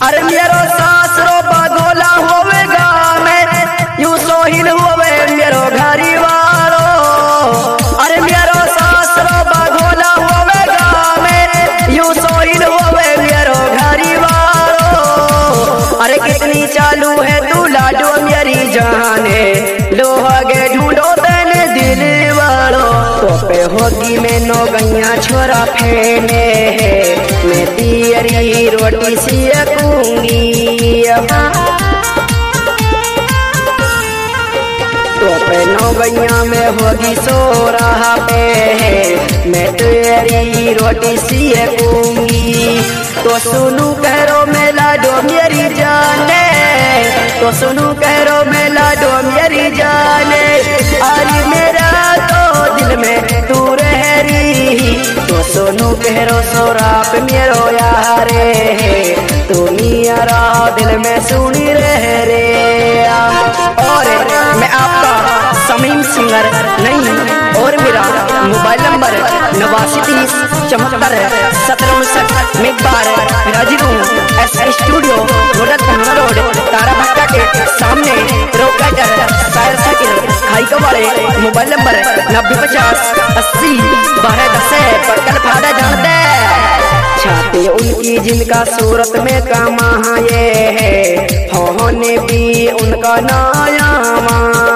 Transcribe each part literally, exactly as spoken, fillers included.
अरे मेरो सासरो बगोला होवेगा मैं यूं सोहिल होवे मेरो घरी वालो। अरे मेरो सासरो बगोला होवेगा मैं यूं सोहिल होवे मेरो घरी वालो। अरे कितनी चालू है तू लाडो मेरी जाने लोहागे ढूंढो तेने दिल वालो। तो पे होगी मैं नो गैया छोरा फेने मैं तेरी रोटी सेकूंगी। तो पे नो गैया में होगी सो रहा पे मैं तेरी रोटी सेकूंगी। तो सुनू करो मैं लाडो मेरी जाने तो सुनू करो मैं लाडो मेरी जाने। अरे मेरा तो दिल में तू रह रही तो सुनू करो सोराप मेरो यारे तू मेरा दिल में सुनी रह रे। और मैं आपका समीम सिंगर नहीं और मेरा मोबाइल नंबर नवासी तीस चौहत्तर सत्रह उनसठ में बार हाजिर हूँ एस स्टूडियो रोड तारा भट्टा के सामने रोकाटर सायर साइकिल खाई को वाले मोबाइल नंबर नब्बे पचास अस्सी बारह दस पटल फाड़ा जान दे। छाते उनकी जिनका सूरत में कमाए है होने भी उनका नायामा।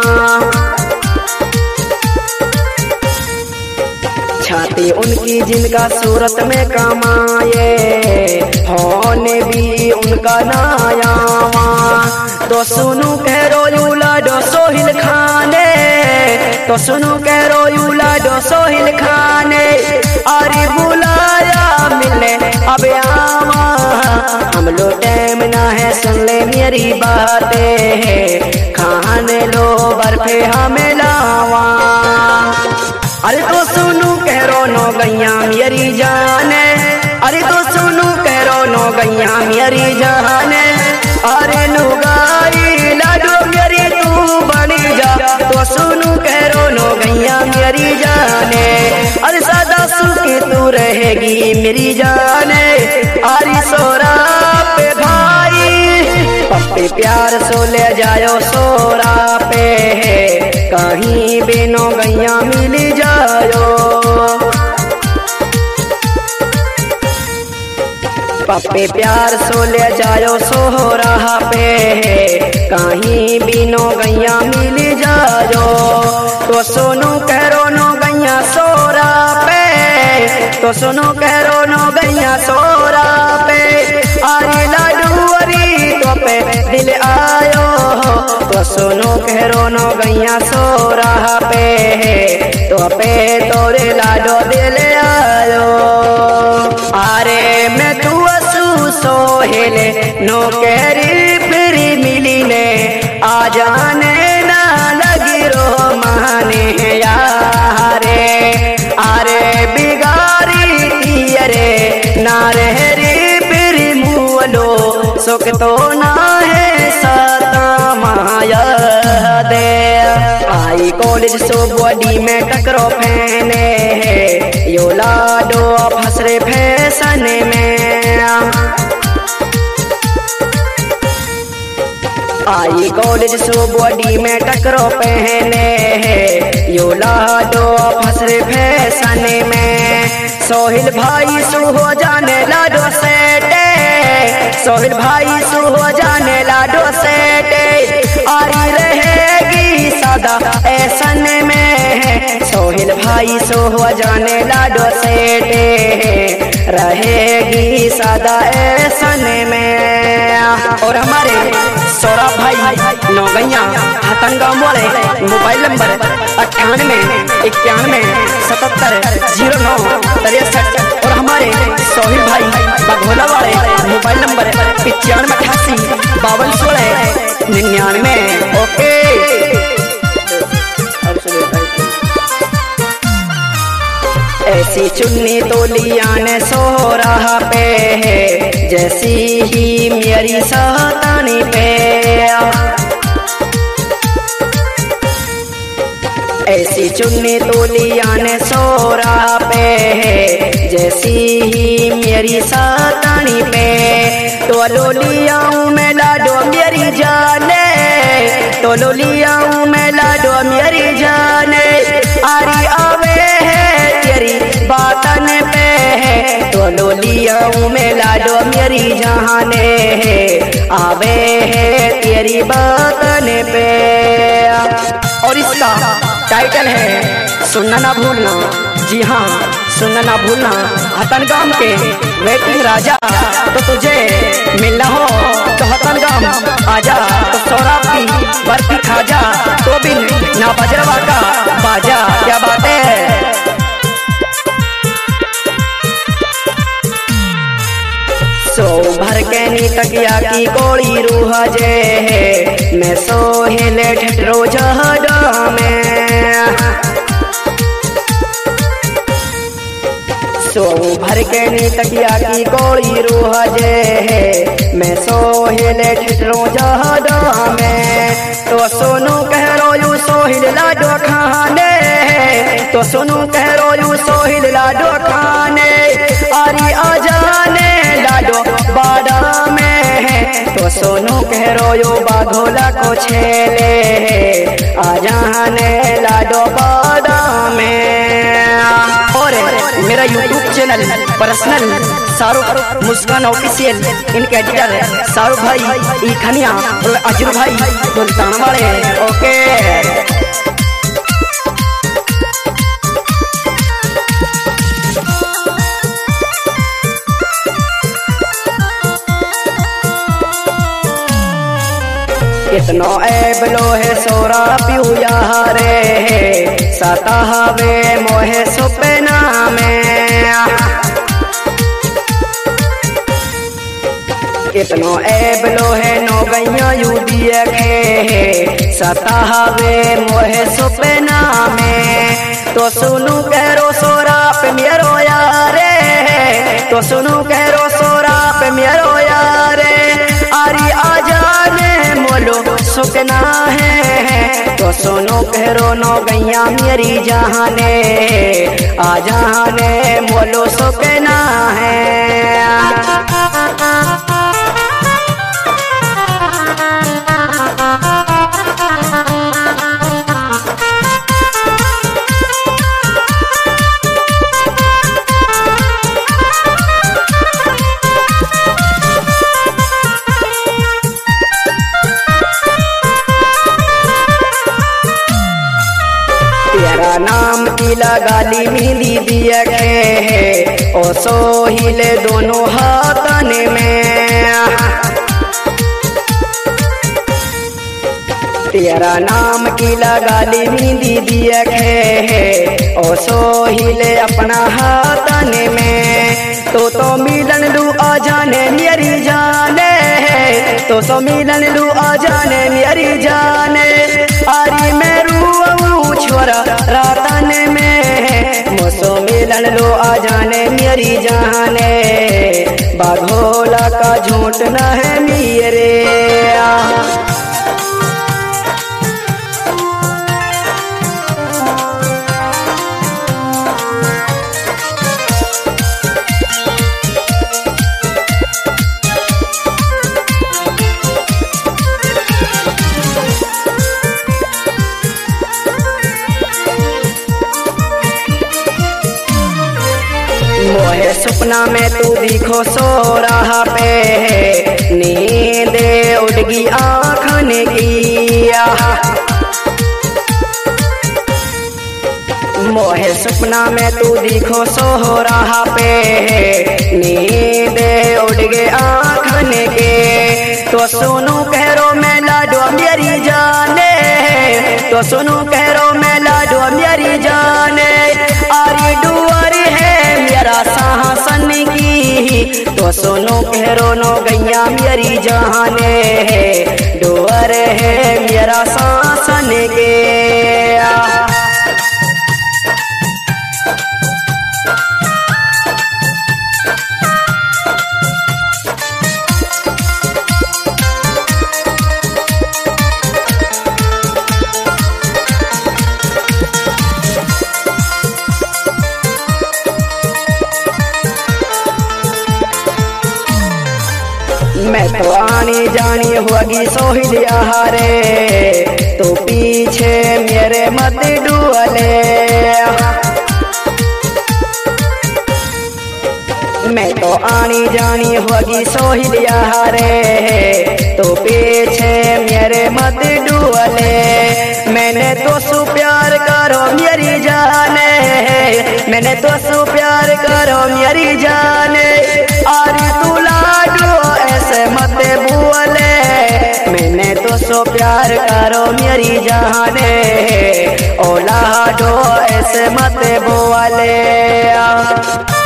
छाती उनकी जिनका सूरत में कमाए होने भी उनका नायामा। तो सुनू करो यू लाडो सोहिल खाने तो सुनू करो यू लाडो सोहिल खाने। अरे बुलाया मिलने अब आवा हम लो टाइम ना है सुन ले मेरी बातें खाने लो बर्फे हमें लावा। अरे तो सुनू करो नो गैया मेरी जाने अरे तो सुनू करो नो गैया मेरी जाने। अरे लुगाई लाडो मेरी तू बनी जा तो सुनू करो नो गैया मेरी जाने। अरे सदा सुखी तू रहेगी मेरी जाने। अरे सोरा पे भाई पप्पे प्यार सो ले जायो सोरा पे कहीं बिनो गैया मिल जायो। पप्पे प्यार सो ले जायो सोहरा पे कहीं बिनो गैया मिल जायो। तो सुनो करो नो गैया सोरा पे तो सुनो करो नो गैया सोरा पे। अरे लाडू अरी तो पे दिल आयो तो सुनो करो नो गैया सोरा पे तो पे तोरे लाडो दिल आयो। अरे मैं तू सोहेले नो कहरी फिर मिली ने आ जाने ना लगी रो माने यारे। अरे बिगारी अरे ना रहरी फिर मुलो सुख तो ना है सता माया दे। आई कॉलेज सो बॉडी में टकरो फैने यो लाडो फसरे फैशन में। आई कॉलेज सो बॉडी में टकरो पहने यो लाडो फसरे फैशन में। सोहिल भाई सु हो जाने लाडो सेटे सोहिल भाई सु हो जाने लाडो सेटे। आरी रहेगी सदा ऐसन में सोहिल भाई सो हो जाने लाडो सेटे रहेगी सदा ऐसन में। और हमारे सौरभ भाई नौगैया हतनगांव वाले मोबाइल नंबर अट्ठानवे इक्यानवे सतहत्तर जीरो नौ तिरसठ। और हमारे सोहिल भाई बघोला वाले मोबाइल नंबर इक्यानवे अठासी बावन सोलह निन्यानवे। ओके ऐसी चुन्नी तो लिया ने सो रहा पे जैसी ही मेरी सहतानी पे। ऐसी चुन्नी तोलिया ने सोरा पे जैसी ही मेरी सातानी पे तो लोलियाऊं मैं लाडो मेरी जाने तो लोलियाऊं मैं लाडो मेरी जाने आरी आवे है तेरी बातन पे तो लोलियाऊं मैं लाडो मेरी जाने आवे है तेरी बातन पे। और इसका टाइटल है सुनना ना भूलना। जी हाँ, सुनना ना भूलना। हतनगाम के वेटिंग राजा तो तुझे मिलना हो तो हतनगाम आजा, तो सौराब की बर्फी खाजा तो बिन ना बजरवा का बाजा। क्या बात है। सो भर के नी तकिया की गोली रूह जे मैं सोहेले ठठरो जहडा में सो भर के नी तकिया की गोली रूह जे मैं सोहेले ठठरो जहडा में तो सोनू कह रो यू सोहिल लाडो खाने तो सोनू कह रो यू सोहिल लाडो खाने आरी आजाने लाडो बाड़ा में तो सोनू कह रो यो बाघोला को छेले आजाने लाडो बाड़ा में। और मेरा YouTube channel personal Shahrukh Muskan official, इनके एडिटर शाहरुख भाई इखनिया और अजूर भाई सुल्तान वाले। ओके कितनो ऐबलो है सोरा पियो यारे सतावे मोहे सुपना में कितनो ऐबलो है नो गैया यू दिए खे सतावे मोहे सुपना में तो सुनू करो सोरा पे मेरो यारे तो सुनू करो सोरा पे मेरो यारे आरी आजाने मोलो सुकना है तो सोनो करो नो गैया मेरी जहाने आ जहाने मोलो सुकना है। तेरा नाम की लगाली मिली दिया है ओ सोहिले दोनों हाथन में तेरा नाम की लगाली मिली दिया है ओ सोहिले अपना हाथन में तो तो मिलन लू आ जाने मेरी जाने तो तो मिलन लू आ जाने मेरी जाने आरी मैं रू छोरा रातन में मोसो मिलन लो आ जाने मेरी जाने बाघोला का झूठ न है मेरे। मोहे सपना में तू दिखो सो रहा पे नींद उड़गी आँखन की मोहे सपना में तू दिखो सो रहा पे नींद उड़गे आँखन के तो सुनू कहो मैं लाडो मेरी जाने तो सुनू कहो मैं लाडो मेरी जाने आरी डुआरी है मेरा साहसन की तो सुनो कहो नो गैया मेरी जाने डुअर है मेरा साहसन के। मैं तो आनी जानी होगी सोहिलिया रे, तो पीछे मेरे मत डुअले। मैं तो आनी जानी होगी सोहिलिया रे, तो पीछे मेरे मत डुअले। मैंने तो सु प्यार करो मेरी जाने, मैंने तो सु प्यार करो मेरी जाने, आरी तू लाडो ऐसे मत बोले। मैंने तो सु प्यार करो मेरी जाने, ओ लाडो ऐसे मत बोले।